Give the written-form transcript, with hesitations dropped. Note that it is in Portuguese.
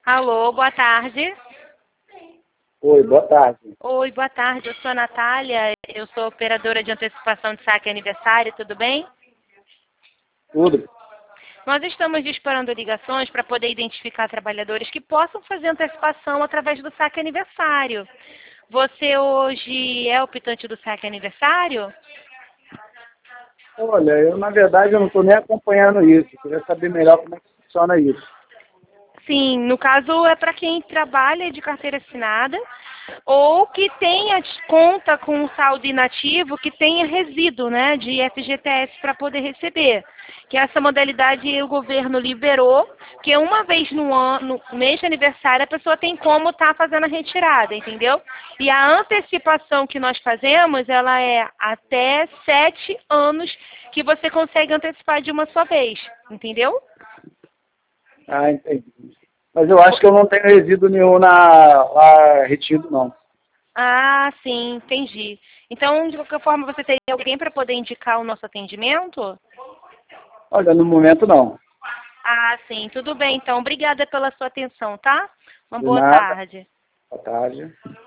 Alô, boa tarde. Oi, boa tarde. Oi, boa tarde. Eu sou a Natália, eu sou operadora de antecipação de saque aniversário, tudo bem? Tudo? Nós estamos disparando ligações para poder identificar trabalhadores que possam fazer antecipação através do saque aniversário. Você hoje é optante do saque aniversário? Olha, eu na verdade eu não estou nem acompanhando isso. Queria saber melhor como é que funciona isso. Sim, no caso é para quem trabalha de carteira assinada ou que tenha conta com um saldo inativo que tenha resíduo, né, de FGTS para poder receber. Que essa modalidade o governo liberou, que uma vez no ano, no mês de aniversário, a pessoa tem como estar fazendo a retirada, entendeu? E a antecipação que nós fazemos, ela é até 7 anos que você consegue antecipar de uma só vez, entendeu? Ah, entendi. Mas eu acho que eu não tenho resíduo nenhum lá retido, não. Ah, sim, entendi. Então, de qualquer forma, você teria alguém para poder indicar o nosso atendimento? Olha, no momento não. Ah, sim, tudo bem. Então, obrigada pela sua atenção, tá? Uma De boa nada. tarde. Boa tarde.